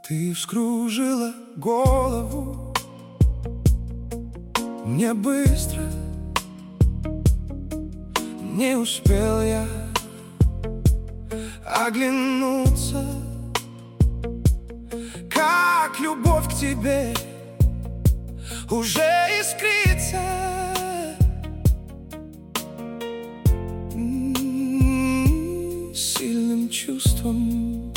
Ты вскружила голову мне быстро. Не успел я оглянуться, как любовь к тебе уже искрится. Сильным чувством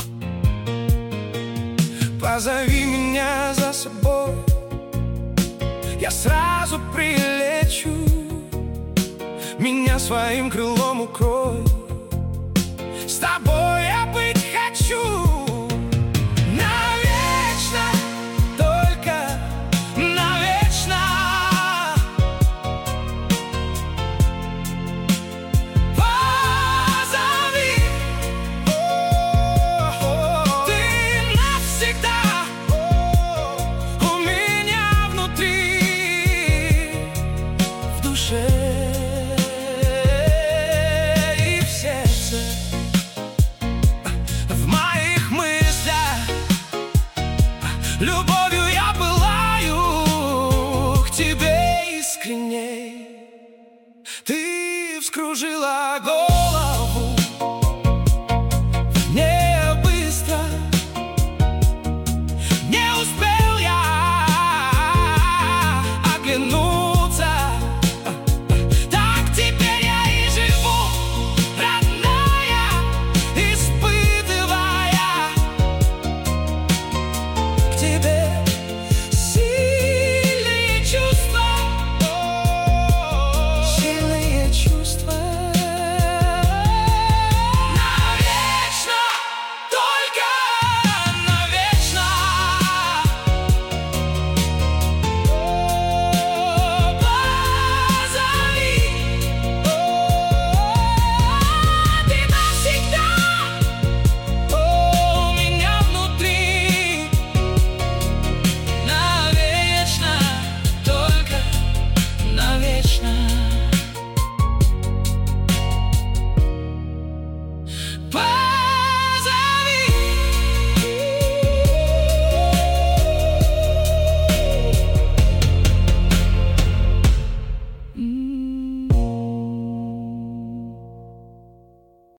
позови меня за собой, я сразу прилечу. Меня своим крылом укрой, с тобой я быть хочу. Навечно, только навечно. Позови, ты навсегда у меня внутри, в душе. Любовью я пылаю к тебе искренней. Ты вскружила голову